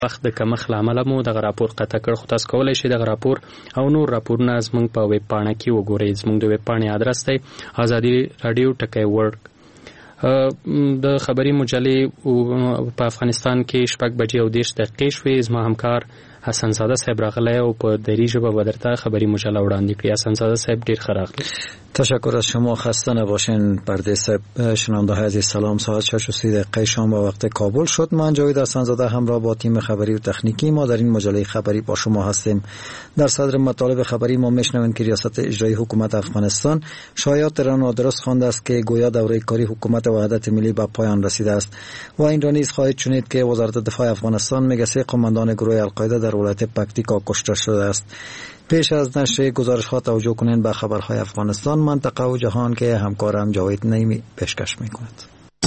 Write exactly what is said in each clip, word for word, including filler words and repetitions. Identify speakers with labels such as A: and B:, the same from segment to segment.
A: وخت د کمښت له امله مو دغه راپور قطع کړ، خو تاسو کولی شئ دغه راپور او نور راپورونه زموږ په ویب پاڼه کې وګورئ. زموږ د ویب پاڼې ادرس دی ازادي راډیو ټکی ورډ. د خبري مجلې په افغانستان کې شپږ بجې او دېرش دقیقې شوې. زما همکار حسن زاده صاحب راغلی او په دری ژبه به درته خبري مجله وړاندې کړي. حسن زاده صاحب ډېر ښه راغلی.
B: تشکر از شما، خسته نباشین. پرده صاحب، شنونده های عزیز سلام. ساعت شش و سی دقیقه شام به وقت کابل شد. من جاوید حسن زاده همراه با تیم خبری و تکنیکی ما در این مجله خبری با شما هستیم. در صدر مطالب خبری ما میشنویم که ریاست اجرایی حکومت افغانستان شایعات را نادرست خوانده است که گویا دوره کاری حکومت وحدت ملی به پایان رسیده است و این را نیز خواهید شنید که وزارت دفاع افغانستان میگه سه قماندان گروه القاعده در ولایت پکتیکا کشته شده است. پیش از نشر گزارش ها توجه کنین به خبرهای افغانستان، منطقه و جهان که همکارم جاوید نعیمی پیشکش میکند.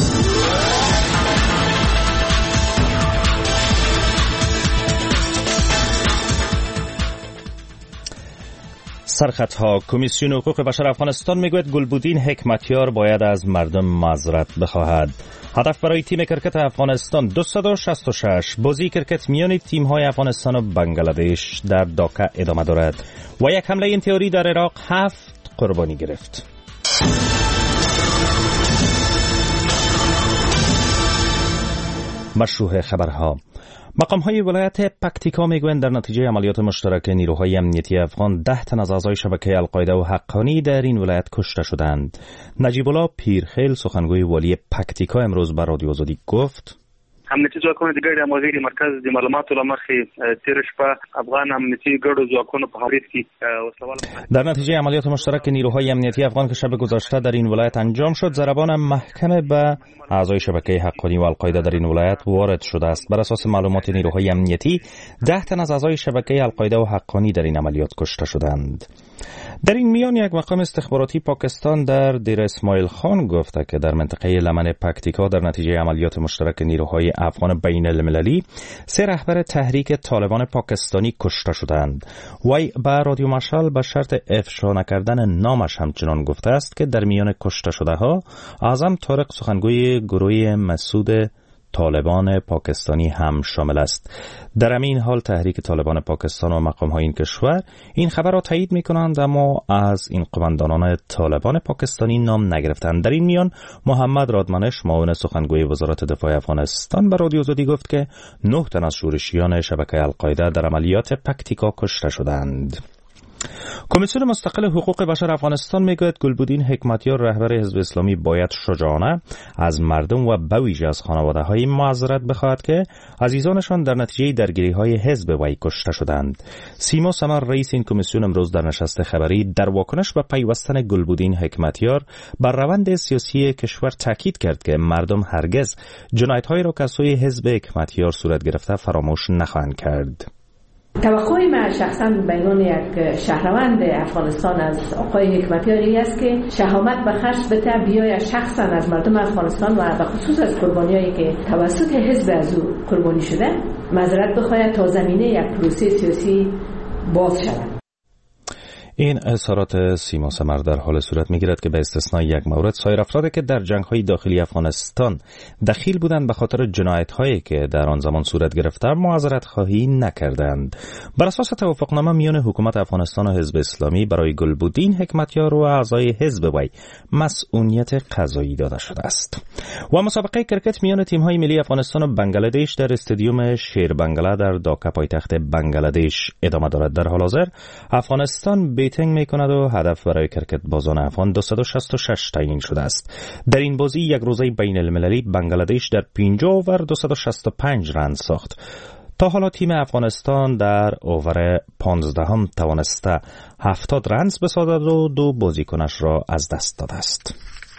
C: سرخطها. کمیسیون حقوق بشر افغانستان میگوید گلبودین حکمتیار باید از مردم معذرت بخواهد. هدف برای تیم کرکت افغانستان دویست و شصت و شش. بازی کرکت میان تیم‌های افغانستان و بنگلادش در داکا ادامه دارد و یک حمله انتحاری در عراق هفت قربانی گرفت. مشروع خبرها. مقام‌های ولایت پکتیکا میگویند در نتیجه عملیات مشترک نیروهای امنیتی افغان ده تن از اعضای شبکه القاعده و حقانی در این ولایت کشته شدند. نجیب الله پیرخیل سخنگوی والی پکتیکا امروز به رادیو آزادی گفت:
D: امنیتي ځواکونه د ګډ همغږۍ مرکز د معلوماتو له مخې تیر شپه افغان امنیتي ګډو ځواکونو په حوادث کې وسوال.
C: در نتیجه عملیات مشترک نیروهای امنیتی افغان که شب گذشته در این ولایت انجام شد، ضربان محکم به اعضای شبکه حقانی و القاعده در این ولایت وارد شده است. بر اساس معلومات نیروهای امنیتی ده تن از اعضای شبکه القاعده و حقانی در این عملیات کشته شدند. در این میان یک مقام استخباراتی پاکستان در دیر اسماعیل خان گفته که در منطقه لمن پکتیکا در نتیجه عملیات مشترک نیروهای افغان بین المللی سه رهبر تحریک طالبان پاکستانی کشته شدند. وی به رادیو مشعل به شرط افشا نکردن نامش همچنان گفته است که در میان کشته شده ها اعظم طارق سخنگوی گروه مسعود طالبان پاکستانی هم شامل است. در همین حال تحریک طالبان پاکستان و مقام‌های این کشور این خبر را تایید می‌کنند، اما از این قماندانان طالبان پاکستانی نام نگرفتند. در این میان محمد رادمنش معاون سخنگوی وزارت دفاع افغانستان به رادیو آزادی گفت که نه تن از شورشیان شبکه القاعده در عملیات پکتیکا کشته شدند. کمیسیون مستقل حقوق بشر افغانستان میگوید گلبودین حکمتیار رهبر حزب اسلامی باید شجاعانه از مردم و به ویژه از خانواده‌های معذرت بخواهد که عزیزانشان در نتیجه درگیری‌های حزب وی کشته شدند. سیما سمر رئیس این کمیسیون امروز در نشست خبری در واکنش به پیوستن گلبودین حکمتیار بر روند سیاسی کشور تاکید کرد که مردم هرگز جنایت‌هایی را که از سوی حزب حکمتیار صورت گرفته فراموش نخواهند کرد.
E: توقع من شخصا به عنوان یک شهروند افغانستان از آقای حکمتیاری است که شهامت به خرج بده، بیاید شخصا از مردم افغانستان و به خصوص از قربانیایی که توسط حزب از او قربانی شده معذرت بخواهد تا زمینه یک پروسه سیاسی باز شود.
C: این اظهارات سیما سمر در حال صورت می‌گیرد که به استثنای یک مورد سایر افرادی که در جنگ‌های داخلی افغانستان دخیل بودند به خاطر جنایت‌هایی که در آن زمان صورت گرفته معذرت خواهی نکردند. بر اساس توافقنامه میان حکومت افغانستان و حزب اسلامی برای گلبودین حکمتیار و اعضای حزب وی مسئولیت قضایی داده شده است. و مسابقه کرکت میان تیم‌های ملی افغانستان و بنگلادش در استادیوم شیر بنگلا در داکا پایتخت بنگلادش ادامه دارد. در حال حاضر افغانستان بیتینگ میکند و هدف برای کرکت بازان افغان دویست و شصت و شش تعیین شده است. در این بازی یک روزه بین المللی بنگلادش در پنجاه اوور دویست و شصت و پنج رن ساخت. تا حالا تیم افغانستان در اوور پانزدهم توانسته هفتاد رنز بسازد و دو بازیکنش را از دست داده است.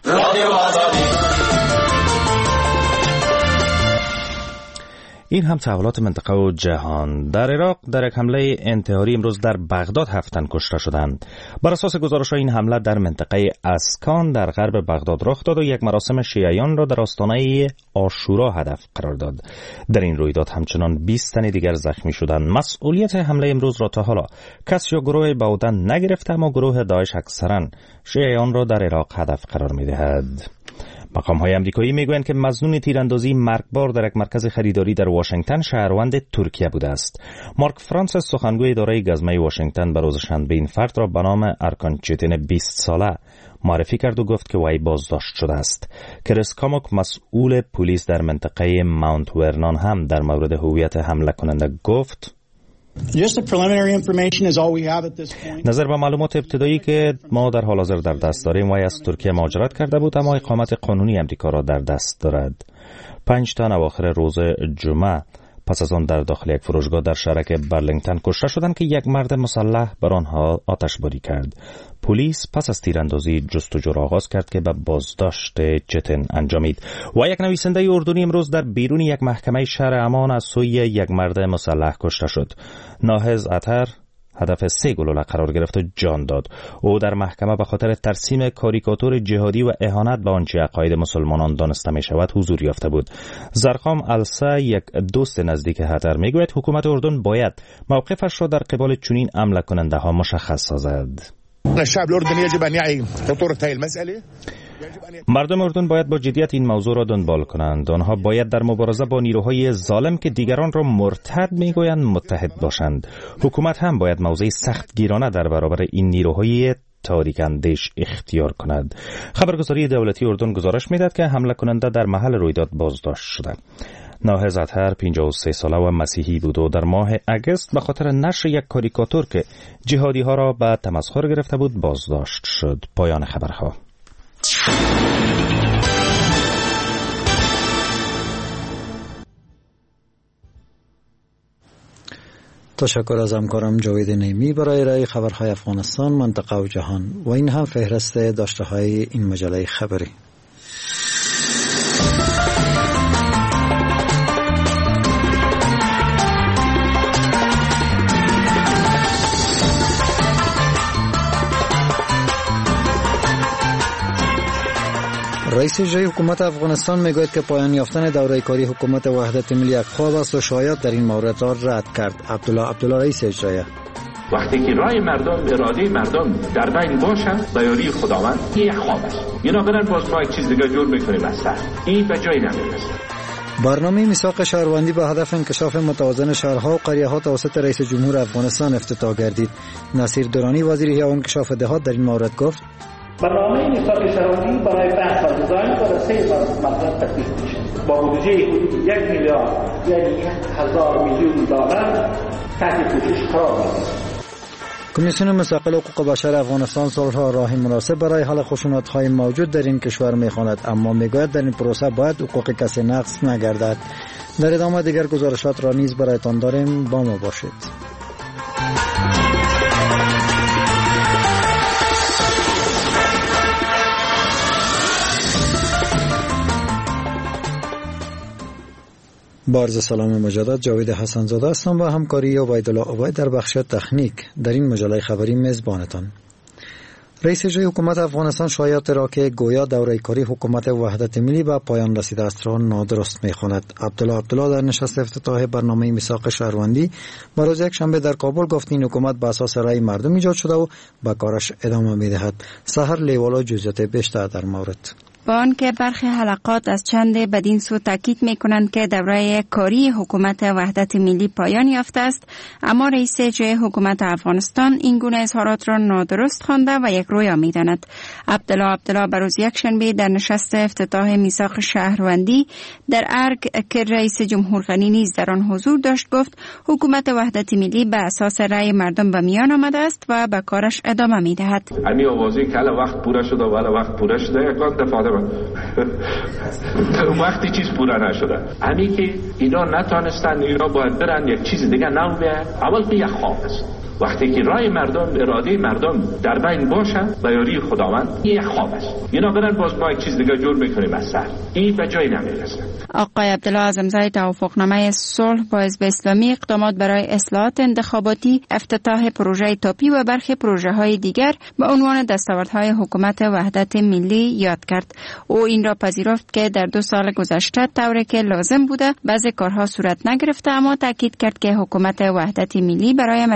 C: این هم تحولات منطقه و جهان. در عراق در یک حمله انتحاری امروز در بغداد هفت تن کشته شدند. بر اساس گزارش‌های این حمله در منطقه اسکان در غرب بغداد رخ داد و یک مراسم شیعیان را در آستانه عاشورا هدف قرار داد. در این رویداد همچنان بیست تن دیگر زخمی شدند. مسئولیت حمله امروز را تا حالا کسی یا گروه به عهده نگرفته، اما گروه داعش اکثرا شیعیان را در عراق هدف قرار می‌دهد. مقام‌های آمریکایی میگویند که مظنون تیراندازی مرگبار در یک مرکز خریداری در واشنگتن شهروند ترکیه بوده است. مارک فرانسیس سخنگوی اداره گزمه واشنگتن به روز شنبه این فرد را به نام ارکان چتن بیست ساله معرفی کرد و گفت که وی بازداشت شده است. کریس کاموک مسئول پلیس در منطقه ماونت ورنان هم در مورد هویت حمله کننده گفت: نظر به معلومات ابتدایی که ما در حال حاضر در دست داریم، وی از ترکیه مهاجرت کرده بود اما اقامت قانونی امریکا را در دست دارد. پنج تن اواخر روز جمعه پس از آن در داخل یک فروشگاه در شهرک برلینگتن کشته شدند که یک مرد مسلح بر آنها آتشباری کرد. پلیس پس از تیراندازی جستجو را آغاز کرد که به بازداشت چتن انجامید. و یک نویسنده اردنی امروز در بیرون یک محکمه شهر عمان از سوی یک مرد مسلح کشته شد. ناهض عطر هدف سه گلوله قرار گرفت و جان داد. او در محکمه به خاطر ترسیم کاریکاتور جهادی و اهانت به آنچه عقاید مسلمانان دانسته می شود حضور یافته بود. زرخام السا، یک دوست نزدیک هتر، می گوید حکومت اردن باید موقفش را در قبال چنین حمله کننده ها مشخص سازد.
F: الشعب الاردني يجب ان يعي خطوره هذه المساله.
C: مردم اردن باید با جدیت این موضوع را دنبال کنند. آنها باید در مبارزه با نیروهای ظالم که دیگران را مرتد میگویند متحد باشند. حکومت هم باید موضع سختگیرانه در برابر این نیروهای تاریک اندیش اختیار کند. خبرگزاری دولتی اردن گزارش میداد که حمله کننده در محل رویداد بازداشت شده. ناهض عطر پنجاه و سه ساله و مسیحی بود و در ماه اگست به خاطر نشر یک کاریکاتور که جهادی ها را به تمسخر گرفته بود بازداشت شد. پایان خبرها.
B: تشکر از همکارم جاوید نیمی برای ارائه خبرهای افغانستان، منطقه و جهان. و این هم فهرست داشته های این مجله خبری. رئیس جمهوری حکومت افغانستان میگوید که پایان یافتن دوره کاری حکومت وحدت ملی یک خواب است و شاید در این مورد را رد کرد. عبدالله عبدالله رئیس اجرایی:
G: وقتی که رای مردم، اراده مردم در بین باشد به یاری خداوند، این یک خواب است. اینا برن باز ما یک چیز دیگه جور میکنیم از سر. این به جای نمیرسه.
B: برنامه میثاق شهروندی به هدف انکشاف متوازن شهرها و قریه‌ها توسط رئیس جمهور افغانستان افتتاح گردید. نصیر درانی وزیر حیاه و انکشاف دهات در این مورد گفت:
H: برنامه میثاق شهروندی برای بحث و دیزاین در سه مقصد تطبیق میشه با بودجه حدود یک میلیارد یعنی هزار میلیون دلار تحت پوشش قرار میگیرد.
B: کمیسیون مستقل حقوق بشر افغانستان صلح را راه مناسب برای حل خشونت‌های موجود در این کشور می‌خواند، اما میگوید در این پروسه باید حقوق کسی نقض نگردد. در ادامه دیگر گزارشات را نیز برایتان داریم، با ما باشید. با عرض سلام مجدد، جاوید حسن زاده هستم و همکاری عبیدالله عبید در بخش تکنیک در این مجله خبری میزبانتان. رئیس جمهوری حکومت افغانستان شایعات را که گویا دوره کاری حکومت وحدت ملی به پایان رسیده است را نادرست می‌خواند. عبدالله عبدالله در نشست افتتاح برنامه میثاق شهروندی به روز یکشنبه در کابل گفت این حکومت به اساس رأی مردم ایجاد شده و به کارش ادامه می‌دهد. سحر لیوالا جزئیات بیشتر در مورد.
I: با آنکه برخی حلقات از چند بدین سو تاکید می‌کنند که دوره کاری حکومت وحدت ملی پایان یافته است، اما رئیس جمهوری حکومت افغانستان این گونه اظهارات را نادرست خوانده و یک رویا می‌داند. عبدالله عبدالله بر روز یکشنبه در نشست افتتاح میثاق شهروندی در ارگ که رئیس جمهور غنی نیز در آن حضور داشت گفت حکومت وحدت ملی به اساس رأی مردم به میان آمده است و به کارش ادامه می‌دهد.
G: همین آوازی که الان وقت پوره شده و الان وقت پوره شده یکان دفعه وقتی چیز پورا نشده، همین که اینا نتانستن، اینا باید برن یک چیز دیگه نو بیه. اول که یک خواب است. وقتی که رای مردم، اراده مردم در بین باشه به یاری خداوند، این یک خواب است. اینا برن باز ما یک چیز دیگه جور میکنیم از سر. این به جای نمیرسه.
I: آقای عبدالله از امضای توافقنامه صلح با حزب اسلامی اقدامات برای اصلاحات انتخاباتی، افتتاح پروژه تاپی و برخی پروژه‌های دیگر به عنوان دستاوردهای حکومت وحدت ملی یاد کرد. او این را پذیرفت که در دو سال گذشته طوری که لازم بوده بعضی کارها صورت نگرفته، اما تاکید کرد که حکومت وحدت ملی برای عملی ساختن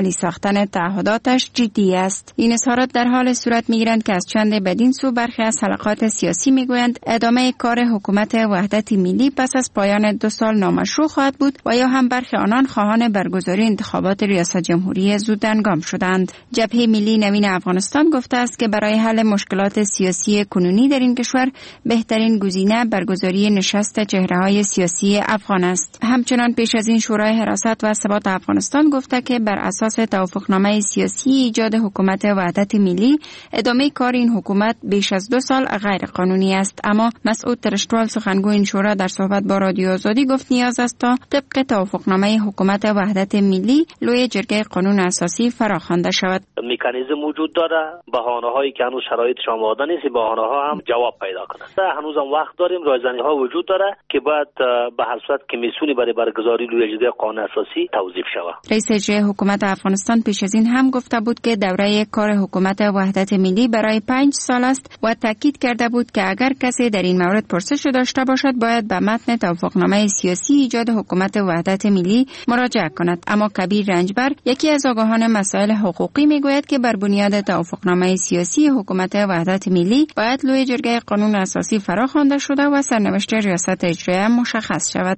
I: کردن تعهداتش جدی است. این اظهارات در حال صورت می‌گیرند که از چند بدین سو برخی از حلقات سیاسی می‌گویند ادامه کار حکومت وحدت ملی پس از پایان دو سال نامشروع خواهد بود و یا هم برخی آنان خواهان برگزاری انتخابات ریاست جمهوری زودهنگام شدند. جبهه ملی نوین افغانستان گفته است که برای حل مشکلات سیاسی کنونی در این کشور بهترین گزینه برگزاری نشست چهره‌های سیاسی افغان است. همچنان پیش از این شورای حراست و ثبات افغانستان گفته که بر اساس توافقنامه سیاسی ایجاد حکومت وحدت ملی ادامه کار این حکومت بیش از دو سال غیر قانونی است. اما مسعود ترشتوال سخنگوی این شورا در صحبت با رادیو آزادی گفت نیاز است تا طبق توافقنامه حکومت وحدت ملی لوی جرگه قانون اساسی فراخوانده شود.
J: مکانیزم وجود داره، بهانه‌هایی که هنوز شرایطش آماده نیست، بهانه‌ها هم جواب پیدا کنه. هنوز هم وقت داریم، رایزنی‌ها وجود داره که باید به هر صورت کمیسیونی برای برگزاری لوی جرگه قانون اساسی توظیف شود.
I: رئیس جمهور حکومت افغانستان پیش از این هم گفته بود که دوره کار حکومت وحدت ملی برای پنج سال است و تاکید کرده بود که اگر کسی در این مورد پرسش داشته باشد باید به متن توافقنامه سیاسی ایجاد حکومت وحدت ملی مراجعه کند. اما کبیر رنجبر، یکی از آگاهان مسائل حقوقی، میگوید که بر بنیاد توافقنامه سیاسی حکومت وحدت ملی باید لوی جرگه قانون اساسی فراخوانده شده و سرنوشت ریاست اجرایه مشخص شود.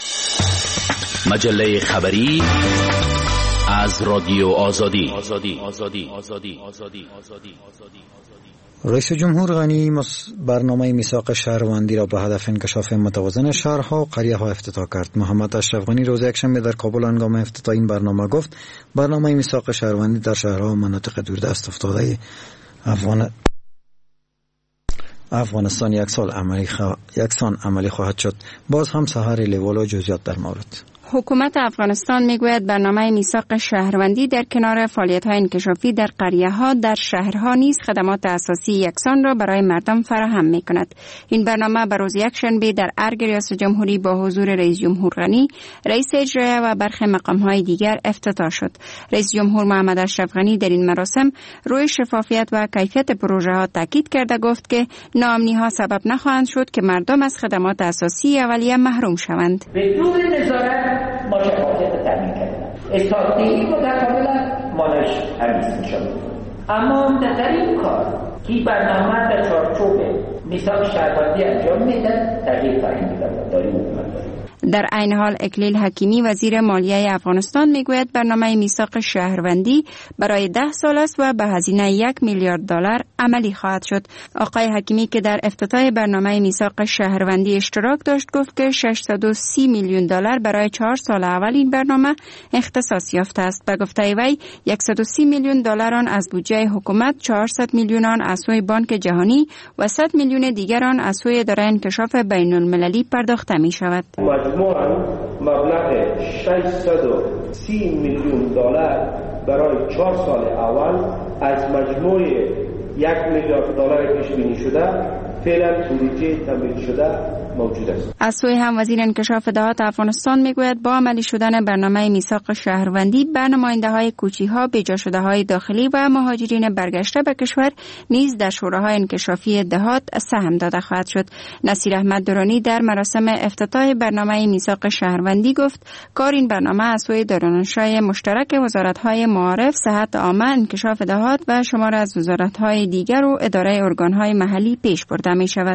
K: مجله خبری از رادیو آزادی. آزادی آزادی آزادی آزادی آزادی
B: رئیس جمهور غنی برنامه میثاق شهروندی را به هدف انکشاف متوازن شهرها و قریه‌ها افتتاح کرد. محمد اشرف غنی روز یکشنبه در کابل هنگام افتتاح این برنامه گفت برنامه میثاق شهروندی در شهرها و مناطق دوردست افتاده افغان افغانستان یک سال عملی خوا... یکسان عملی خواهد شد. باز هم سحر لیوال و جزئیات در مورد.
I: حکومت افغانستان میگوید برنامه میثاق شهروندی در کنار فعالیت‌های انکشافی در قریه‌ها در شهرها نیز خدمات اساسی یکسان را برای مردم فراهم می‌کند. این برنامه به روز یکشنبه در ارگ ریاست جمهوری با حضور رئیس جمهور غنی، رئیس اجرایی و برخی مقام‌های دیگر افتتاح شد. رئیس جمهور محمد اشرف غنی در این مراسم روی شفافیت و کیفیت پروژه‌ها تاکید کرده گفت که ناامنی‌ها سبب نخواهند شد که مردم از خدمات اساسی اولیه محروم شوند.
H: بدون نظارت ما شفافیت تامین کردیم. استاتیک متقابلا مالش تمیز می‌شود. اما در این کار که برنامه در چارچوب میثاق شهروندی انجام میده تغییر فرهنگی داره حکومت داره.
I: در عین حال اکلیل حکیمی وزیر مالیه افغانستان میگوید برنامه میثاق شهروندی برای ده سال است و به هزینه یک میلیارد دلار عملی خواهد شد. آقای حکیمی که در افتتاح برنامه میثاق شهروندی اشتراک داشت گفت که ششصد و سی میلیون دلار برای چهار سال اول این برنامه اختصاص یافته است. به گفته وی صد و سی میلیون دلار آن از بودجه حکومت، چهارصد میلیون آن از سوی بانک جهانی و صد میلیون دیگر آن از سوی اداره انکشاف بین المللی پرداخته می شود.
H: مجموعاً مبلغ ششصد و سی میلیون دلار برای چهار سال اول از مجموع یک میلیارد دلار پیش بینی شده فعلا بودجه تمدید شده موجود است.
I: از سوی هم وزیر انکشاف دهات افغانستان میگوید با عملی شدن برنامه میثاق شهروندی بر نماینده‌های کوچی‌ها، بجا شده‌های داخلی و مهاجرین برگشته به کشور نیز در شوراهای انکشافی دهات سهم داده خواهد شد. نصیر احمد درانی در مراسم افتتاح برنامه میثاق شهروندی گفت کار این برنامه از سوی دارالانشای مشترک وزارت‌های معارف، صحت عامه، انکشاف دهات و شمار از وزارت‌های دیگر و اداره ارگان‌های محلی پیش برده می‌شود.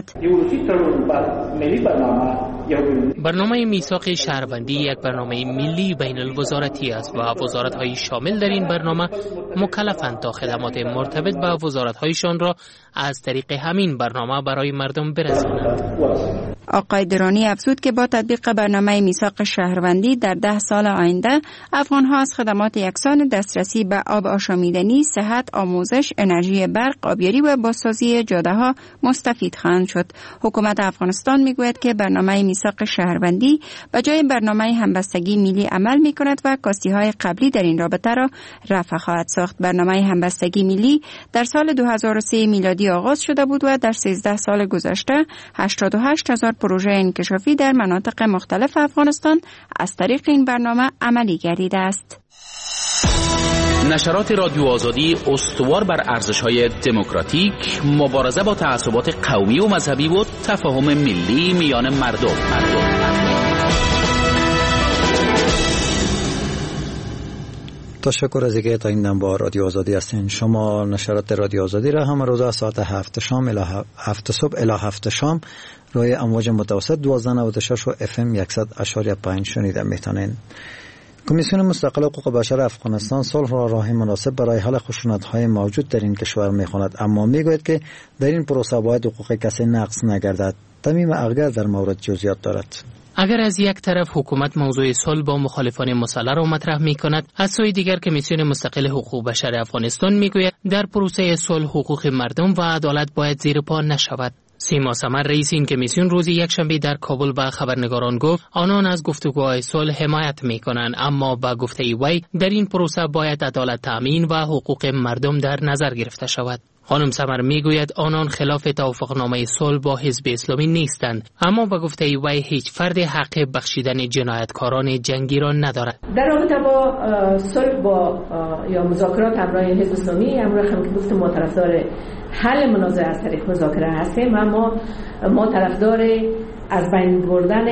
L: برنامه میثاق شهروندی یک برنامه ملی بین الوزارتی است و وزارت‌های شامل در این برنامه مکلفند تا خدمات مرتبط با وزارت‌هایشان را از طریق همین برنامه برای مردم برسانند.
I: آقای درانی افزود که با تطبیق برنامه میثاق شهروندی در ده سال آینده افغان‌ها از خدمات یکسان دسترسی به آب آشامیدنی، صحت، آموزش، انرژی برق، آبیاری و بازسازی جاده‌ها مستفید خواهند شد. حکومت افغانستان میگوید که برنامه میثاق شهروندی به جای برنامه همبستگی ملی عمل می‌کند و کاستی‌های قبلی در این رابطه را رفع خواهد ساخت. برنامه همبستگی ملی در سال دو هزار و سه میلادی آغاز شده بود و در سیزده سال گذشته هشتاد و هشت هزار پروژه انکشافی در مناطق مختلف افغانستان از طریق این برنامه عملی گردیده است.
K: نشرات رادیو آزادی استوار بر ارزش‌های دموکراتیک، مبارزه با تعصبات قومی و مذهبی و تفاهم ملی میان مردم. مردم.
B: تشکر از اینکه تا این دم با رادیو آزادی هستین. شما نشرات رادیو آزادی را هم روز از ساعت هفت شام الی هفت صبح الی هفت شام روی امواج متوسط دوازده نود و شش و اف ام صد و پنج شنیده میتونین. کمیسیون مستقل حقوق بشر افغانستان صلح را راه مناسب برای حل خشونت‌های موجود در این کشور می‌خواند، اما میگوید که در این پروسه باید حقوق کسی نقض نگردد. تمیم اغگر در مورد جزئیات دارد.
L: اگر از یک طرف حکومت موضوع صلح با مخالفان مسلح را مطرح می کند، از سوی دیگر کمیسیون مستقل حقوق بشر افغانستان می گوید در پروسه صلح حقوق مردم و عدالت باید زیر پا نشود. سیما سمر رئیس این کمیسیون روز یکشنبه در کابل به خبرنگاران گفت آنان از گفتگوهای صلح حمایت می کنند، اما با گفته وی در این پروسه باید عدالت تامین و حقوق مردم در نظر گرفته شود. خانم سمر میگوید آنان خلاف توافقنامه صلح با حزب اسلامی نیستند، اما با گفته وی هیچ فرد حق بخشیدن جنایتکاران جنگی را ندارد.
E: در رابطه با صلح با یا مذاکرات همراه حزب اسلامی، امروز هم که گفتم ما طرفدار حل منازعه از طریق مذاکره هستیم، اما ما طرفدار از بین بردن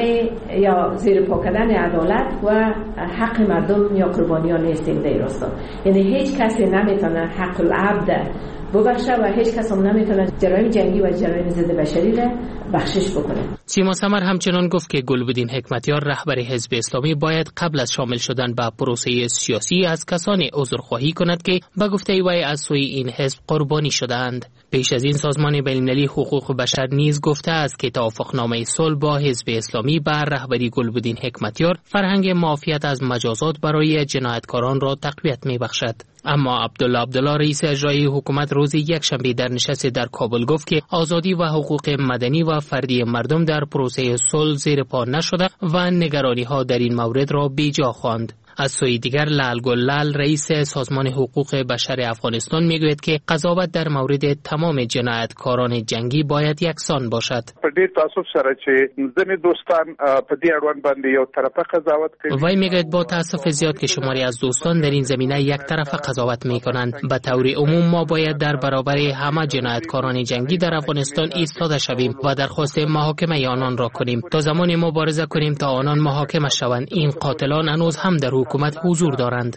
E: یا زیر پا کردن عدالت و حق مردم یا قربانیان نیستیم در راستا. یعنی هیچ کسی نمیتونه حق العبد ببخشه و هیچ کس هم نمیتونه جرایم جنگی و جرایم ضد بشری را بخشش بکنه.
L: سیما سمر همچنان گفت که گلبدین حکمتیار رهبر حزب اسلامی باید قبل از شامل شدن به پروسه سیاسی از کسانی عذرخواهی کند که به گفته وی از سوی این حزب قربانی شدند. پیش از این سازمان بین‌المللی حقوق بشر نیز گفته است که توافقنامه صلح با حزب اسلامی بر رهبری گلبدین حکمتیار فرهنگ معافیت از مجازات برای جنایتکاران را تقویت می‌بخشد. اما عبدالله عبدالله رئیس اجرایی حکومت روز یکشنبه در نشست در کابل گفت که آزادی و حقوق مدنی و فردی مردم در پروسه صلح زیر پا نشده و نگرانی‌ها در این مورد را بیجا خواند. از سوی دیگر لال گلال رئیس سازمان حقوق بشر افغانستان میگوید که قضاوت در مورد تمام جنایتکاران جنگی باید یکسان باشد.
M: په ډیر تاسف سره چې ځینې دوستان په دې اړوند باندې یو طرفه قضاوت کوي.
L: وی میگوید با تاسف زیاد که شماری از دوستان در این زمینه یک طرفه قضاوت میکنند. به طور عموم ما باید در برابر همه جنایتکاران جنگی در افغانستان ایستاده شویم و درخواست محاکمه آنان را کنیم. تا زمانی مبارزه کنیم تا آنان محاکمه شوند. این قاتلان هنوز هم در حکومت حضور دارند.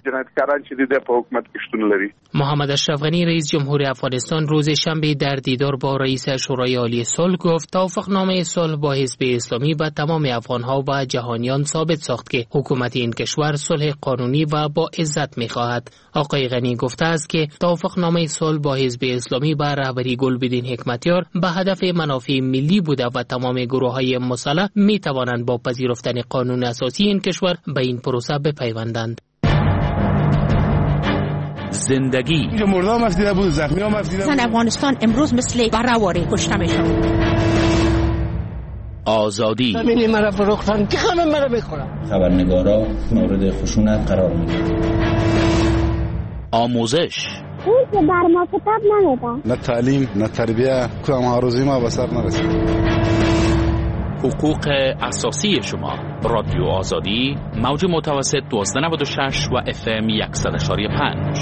L: محمد اشرف غنی رئیس جمهور افغانستان روز شنبه در دیدار با رئیس شورای عالی صلح گفت توافقنامه صلح با حزب اسلامی به تمام افغانها و جهانیان ثابت ساخت که حکومت این کشور صلح قانونی و با عزت می‌خواهد. آقای غنی گفته است که توافقنامه صلح با حزب اسلامی به رهبری گلبدین حکمتیار به هدف منافع ملی بوده و تمام گروه‌های مسلح می‌توانند با پذیرفتن قانون اساسی این کشور به این پروسه بپیوندند.
K: زندگی
F: مردم مفدیده بود، زخمی ها مفدیده بود.
N: افغانستان امروز مثل برآوری کشته میشن.
K: آزادی
N: زمینی مرا فروختن که همه مرا میخورن.
O: خبرنگارا مورد خشونت قرار میگیرن.
K: آموزش
P: اون که بر ما کتاب نمیدن.
F: نه تعلیم نه تربیه کام هاروزی ما به سر نرسید.
K: حقوق اساسی شما. رادیو آزادی موج متوسط دوازده نود و شش و اف ام صد و پنج.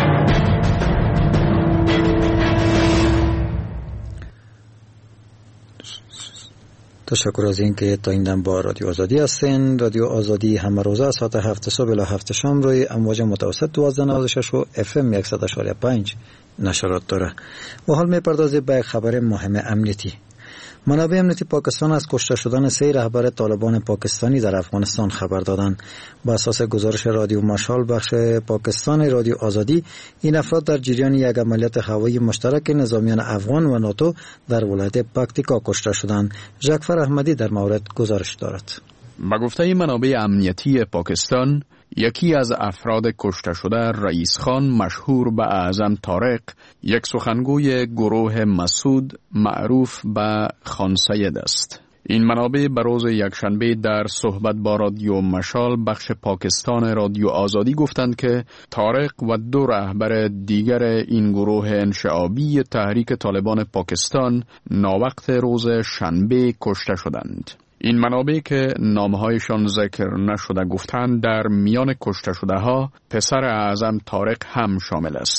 B: تشکر از این که تا این دم با رادیو آزادی هستین. رادیو آزادی همه روزه از ساعت هفت صبح الی هفت شام روی امواج متوسط دوازده نود و شش و اف ام صد و پنج نشرات داره. و حال میپردازیم به خبر مهم امنیتی. منابع امنیتی پاکستان از کشته شدن سه رهبر طالبان پاکستانی در افغانستان خبر دادند. بر اساس گزارش رادیو مشال بخش پاکستان رادیو آزادی، این افراد در جریان یک عملیات هوایی مشترک نظامیان افغان و ناتو در ولایت پکتیکا کشته شدند. جعفر احمدی در مورد گزارش دارد.
Q: به گفته منابع امنیتی پاکستان، یکی از افراد کشته شده رئیس خان مشهور به اعظم طارق، یک سخنگوی گروه مسعود معروف به خان سید است. این منابع به روز یکشنبه در صحبت با رادیو مشال بخش پاکستان رادیو آزادی گفتند که طارق و دو رهبر دیگر این گروه انشعابی تحریک طالبان پاکستان ناوقت روز شنبه کشته شدند. این منابع که نامهایشان ذکر نشده گفتند در میان کشته شده ها پسر اعظم طارق هم شامل است.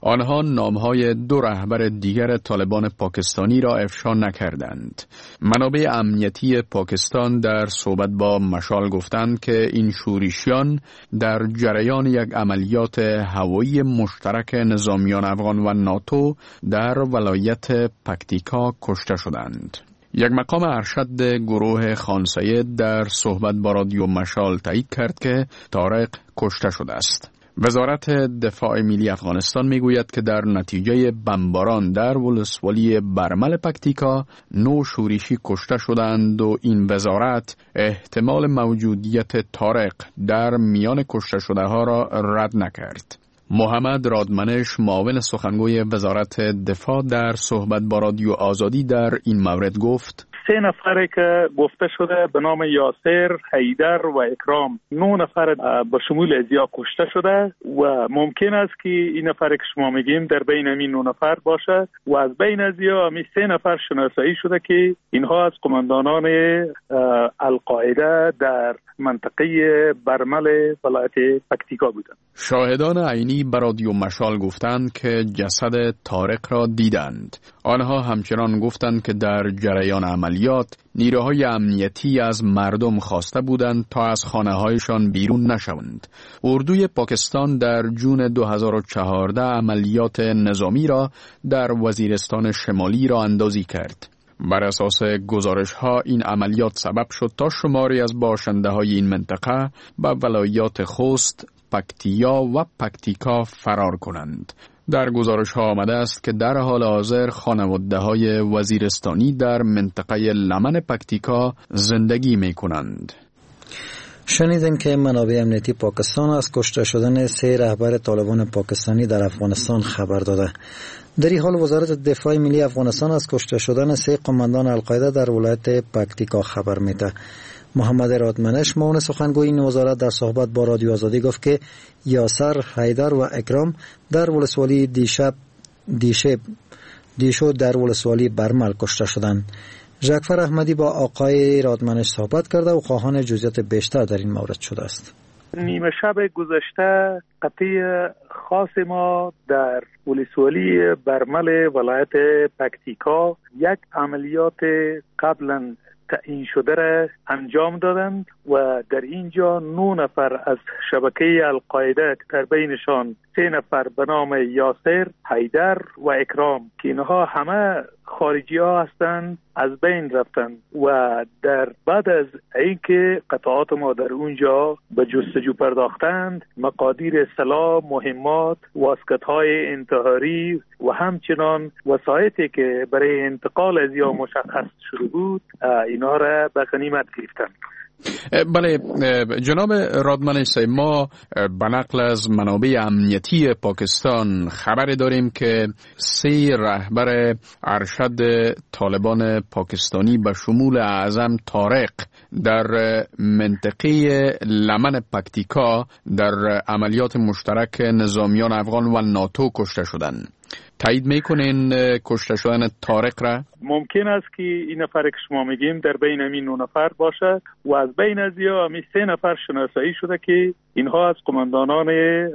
Q: آنها نامهای دو رهبر دیگر طالبان پاکستانی را افشا نکردند. منابع امنیتی پاکستان در صحبت با مشال گفتند که این شورشیان در جریان یک عملیات هوایی مشترک نظامیان افغان و ناتو در ولایت پکتیکا کشته شدند. یک مقام ارشد گروه خان سید در صحبت با رادیو مشال تایید کرد که طارق کشته شده است. وزارت دفاع ملی افغانستان میگوید که در نتیجه بمباران در ولسوالی برمل پکتیکا نو شورشی کشته شدند و این وزارت احتمال موجودیت طارق در میان کشته شده ها را رد نکرد. محمد رادمنش معاون سخنگوی وزارت دفاع در صحبت با رادیو آزادی در این مورد گفت:
M: سه نفره که گفته شده به نام یاسر، حیدر و اکرام، نه نفر به شمول ازیا کشته شده و ممکن است که این نفر که شما میگیم در بین همین نه نفر باشد و از بین ازیا همین سه نفر شناسایی شده که اینها از قماندانان القاعده در منطقه برمل ولایت پکتیکا بودند.
Q: شاهدان عینی به رادیو مشال گفتند که جسد طارق را دیدند. آنها همچنان گفتند که در جریان عملیات نیروهای امنیتی از مردم خواسته بودند تا از خانه‌هایشان بیرون نشوند. اردوی پاکستان در جون دو هزار و چهارده عملیات نظامی را در وزیرستان شمالی را اندازی کرد. بر اساس گزارش ها این عملیات سبب شد تا شماری از باشنده های این منطقه به ولایات خوست، پکتیا و پکتیکا فرار کنند. در گزارش ها آمده است که در حال حاضر خانواده های وزیرستانی در منطقه لمن پکتیکا زندگی می کنند.
B: شنیدیم که منابع امنیتی پاکستان از کشته شدن سه رهبر طالبان پاکستانی در افغانستان خبر داده. در این حال وزارت دفاع ملی افغانستان از کشته شدن سه قماندان القاعده در ولایت پکتیکا خبر میده. محمد رادمنش معاون سخنگوی این وزارت در صحبت با رادیو آزادی گفت که یاسر، حیدر و اکرام در ولسوالی دیشب دیشب دیشو در ولسوالی برمل کشته شدند. جعفر احمدی با آقای رادمنش صحبت کرده و خواهان جزئیات بیشتر در این مورد شده است.
M: نیمه شب گذشته قطعی خاص ما در ولسوالی برمل ولایت پکتیکا یک عملیات قبلا تعیین شده را انجام دادند و در اینجا نه نفر از شبکه القاعده که در بینشان سه نفر به نام یاسر، حیدر و اکرام که اینها همه خارجی ها هستند از بین رفتند و در بعد از اینکه قطعات ما در اونجا به جستجو پرداختند مقادیر سلاح، مهمات، واسکت های انتحاری و همچنان وسایطی که برای انتقال از یا مشخص شده بود اینا را به غنیمت گرفتند.
Q: بله جناب رادمنش، ما به نقل از منابع امنیتی پاکستان خبر داریم که سه رهبر ارشد طالبان پاکستانی به شمول اعظم طارق در منطقه لمن پکتیکا در عملیات مشترک نظامیان افغان و ناتو کشته شدند. تایید میکنین کشته شدن طارق را؟
M: ممکن است که این نفر که شما میگیم در بین همین نه نفر باشد و از بین از یا همین سه نفر شناسایی شده که اینها از قماندانان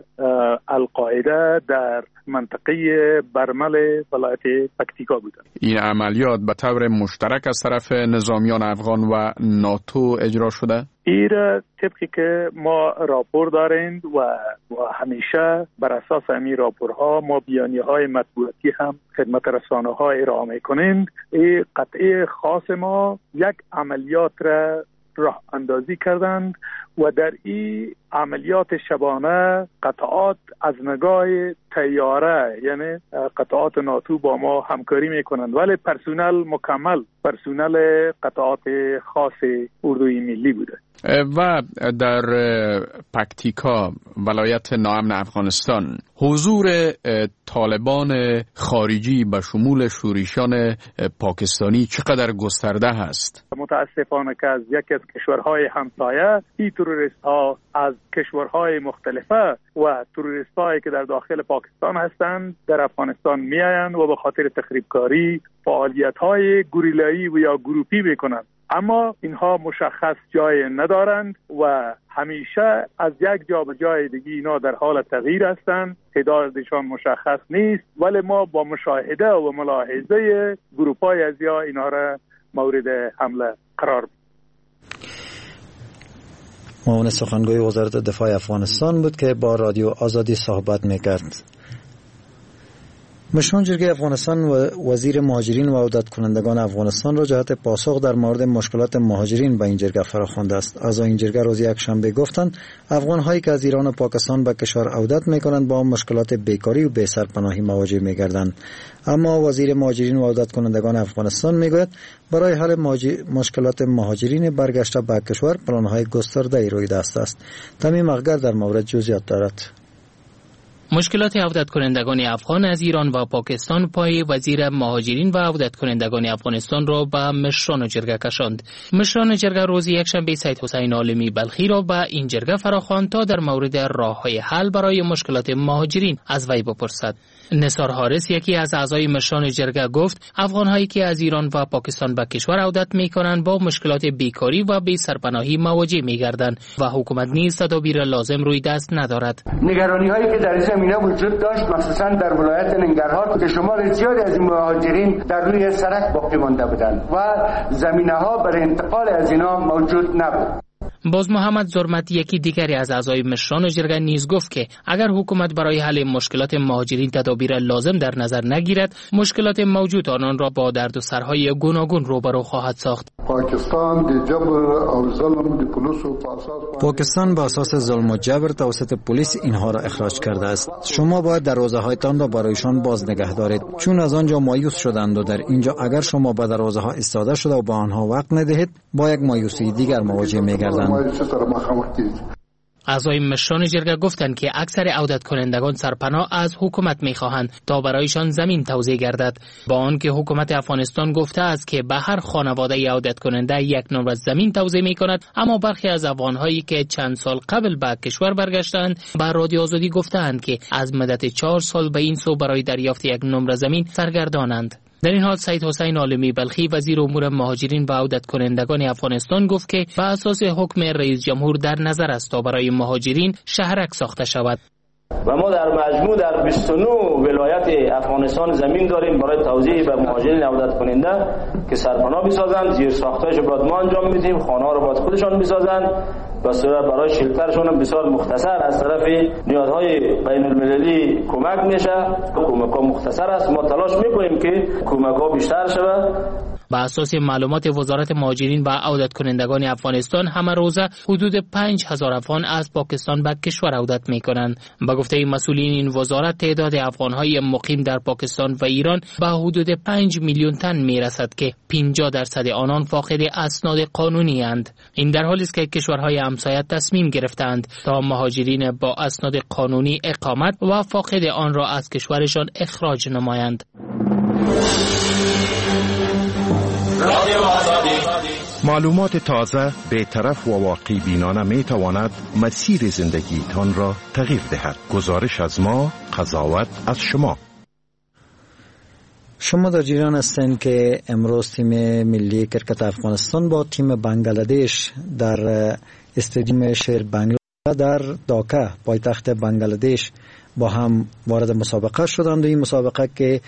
M: القاعده در منطقه برمل ولایت پکتیکا بودند.
Q: این عملیات به طور مشترک از طرف نظامیان افغان و ناتو اجرا شده؟
M: این طبقی که ما راپور دارند و, و همیشه بر اساس همین راپورها ما بیانیه های مطبوعاتی هم خدمت رسانه ها ارائه میکنند. این قطعه خاص ما یک عملیات را راه اندازی کردند و در این عملیات شبانه قطعات از نگاه طیاره یعنی قطعات ناتو با ما همکاری میکنند ولی پرسونل مکمل پرسونل قطعات خاص اردوی ملی بوده.
Q: و در پکتیکا ولایت ناامن افغانستان حضور طالبان خارجی به شمول شورشیان پاکستانی چقدر گسترده هست؟
M: متاسفانه که از یکی از کشورهای همسایه این تروریست ها از کشورهای مختلفه و تروریست هایی که در داخل پاکستان هستند در افغانستان می آیند و به خاطر تخریبکاری فعالیت های گوریلایی و یا گروپی میکنند اما اینها مشخص جای ندارند و همیشه از یک جا به جای دیگه اینا در حال تغییر هستند. تعدادشان مشخص نیست، ولی ما با مشاهده و ملاحظه گروپ‌های از یا اینا را مورد حمله قرار بدیم.
B: معاون سخنگوی وزارت دفاع افغانستان بود که با رادیو آزادی صحبت میکرد. مشمول جرگه افغانستان و وزیر مهاجرین و عودت کنندگان افغانستان را جهت پاسخ در مورد مشکلات مهاجرین به این جرگه فراخوانده است. اعضای این جرگه روز یکشنبه گفتند افغان هایی که از ایران و پاکستان به کشور عودت میکنند با مشکلات بیکاری و بی‌سرپناهی مواجه میگردند. اما وزیر مهاجرین و عودت کنندگان افغانستان میگوید برای حل مشکلات مهاجرین برگشته به کشور پلان‌های گسترده‌ای روی دست است. تمیم اخگر در مورد جزئیات دارد.
L: مشکلات عودت کنندگان افغان از ایران و پاکستان پای وزیر مهاجرین و عودت کنندگان افغانستان را به مشران جرگه کشاند. مشران جرگه روز یکشنبه سید حسین عالمی بلخی را به این جرگه فراخواند تا در مورد راه‌های حل برای مشکلات مهاجرین از وی بپرسد. نثار حارس یکی از اعضای مشران جرگه گفت افغان‌هایی که از ایران و پاکستان به کشور عودت می‌کنند با مشکلات بیکاری و بی‌سرپناهی مواجه می‌گردند و حکومت نیز تدابیر لازم روی دست ندارد.
R: نگرانی‌هایی که در زمینه وجود داشت مخصوصاً در ولایت ننگرهار که شمار زیادی از این مهاجرین در روی سرک باقی مانده بودند و زمینه‌ها برای انتقال از اینا موجود نبود.
L: باز محمد زرمت یکی دیگری از اعضای مشران جرگه نیز گفت که اگر حکومت برای حل مشکلات مهاجرین تدابیر لازم در نظر نگیرد مشکلات موجود آنان را با درد و سرهای گوناگون روبرو خواهد ساخت.
B: پاکستان با اساس ظلم و جبر توسط پلیس اینها را اخراج کرده است. شما باید دروازه هایتان را برایشان باز نگه دارید، چون از آنجا مایوس شدند و در اینجا اگر شما به دروازه ها ایستاده شده و به آنها وقت ندهید با یک مایوسی دیگر مواجه می‌گردند.
L: اعضای مشران جرگه گفتند که اکثر عودت کنندگان سرپناه از حکومت می‌خواهند تا برایشان زمین توزیع گردد، با آنکه حکومت افغانستان گفته است که به هر خانواده عودت کننده یک نمره زمین توزیع می‌کند، اما برخی از افغان‌هایی که چند سال قبل به کشور برگشتند به رادیو آزادی گفتند که از مدت چهار سال به این سو برای دریافت یک نمره زمین سرگردانند. در این حال سید حسین عالمی بلخی وزیر امور مهاجرین و عودت کنندگان افغانستان گفت که به اساس حکم رئیس جمهور در نظر است تا برای مهاجرین شهرک ساخته شود.
S: و ما در مجموع در بیست و نه ولایت افغانستان زمین داریم برای توزیع به مهاجرین عودت کننده که سرپناه بسازند. زیر ساختش باید ما انجام میدیم، خانه ها رو باید خودشان بسازند و صورت برای شلترشون هم بسیار مختصر از طرف نیازهای بین المللی کمک میشه. کمک ها مختصر است، ما تلاش میکنیم که کمک ها بیشتر شود.
L: با اساس معلومات وزارت مهاجرین و عودت کنندگان افغانستان همه روزه حدود پنج هزار افغان از پاکستان به کشور عودت می کنند. با گفته مسئولین این وزارت تعداد افغانهای مقیم در پاکستان و ایران به حدود پنج میلیون تن می رسد که پنجاه درصد آنان فاقد اسناد قانونی اند. این در حالی است که کشورهای همسایه تصمیم گرفتند تا مهاجرین با اسناد قانونی اقامت و فاقد آن را از کشورشان اخراج نمایند.
T: معلومات تازه، بی‌طرف و واقعی بینانه می تواند مسیر زندگی تان را تغییر دهد. گزارش از ما، قضاوت از شما.
B: شما در جریان هستید که امروز تیم ملی کرکت افغانستان با تیم بنگلادش در استادیوم شیر بنگلا در داکا پایتخت بنگلادش با هم وارد مسابقه شدند و این مسابقه که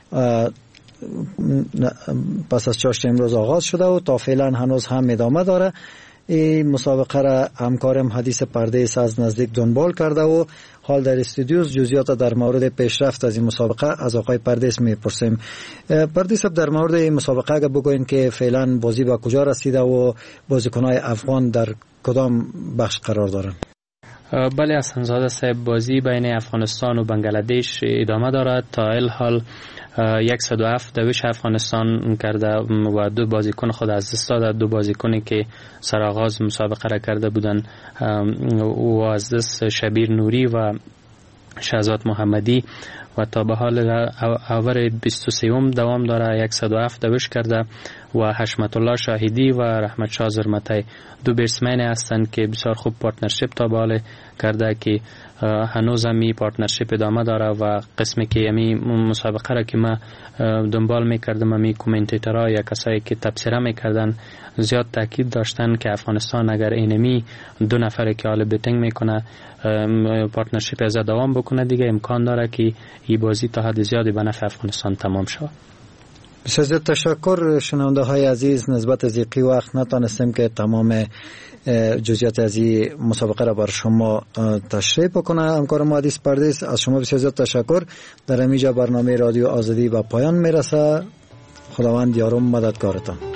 B: پس از چاشت امروز آغاز شده و تا فعلا هنوز هم ادامه داره. این مسابقه را همکارم حدیث پردیس از نزدیک دنبال کرده و حال در استودیوز جزئیات در مورد پیشرفت از این مسابقه از آقای پردیس میپرسیم. پردیس در مورد این مسابقه اگه بگوین که فعلا بازی به کجا رسیده و بازیکنهای افغان در کدام بخش قرار دارن؟
A: بله حسن زاده صاحب، بازی بین افغانستان و بنگلادش ادامه دارد. تا الحال صد و هفت دوش افغانستان کرده و دو بازیکن خود از دست داد. دو بازیکنی که سرآغاز مسابقه را کرده بودند و از دست شبیر نوری و شهزاد محمدی و تا به حال آور بیست و سه دوام داره. صد و هفت دوش کرده و حشمت الله شاهدی و رحمت شاه زرمتی دو بیتسمن هستند که بسیار خوب پارتنرشیپ تا به حال کرده که هنوز هم این پارتنرشیپ ادامه داره و قسمی که یمی مسابقه را که ما دنبال میکردم امی کومنتیترها یا کسایی که تبصره میکردن زیاد تاکید داشتن که افغانستان اگر اینمی دو نفر که حال بیتینگ میکنه پارتنرشیپ از دوام بکنه دیگه امکان داره که این بازی تا حد زیادی به نفع افغانستان تمام شود.
B: بسیار زیاد تشکر شنونده های عزیز. نسبت از این وقت نتانستیم که تمام جزئیات از این مسابقه را بر شما تشریح بکنه. همکار ما حدیث پردیس از شما بسیار زیاد تشکر. در اینجا برنامه رادیو آزادی به پایان میرسه. خداوند یارم مددگارتان.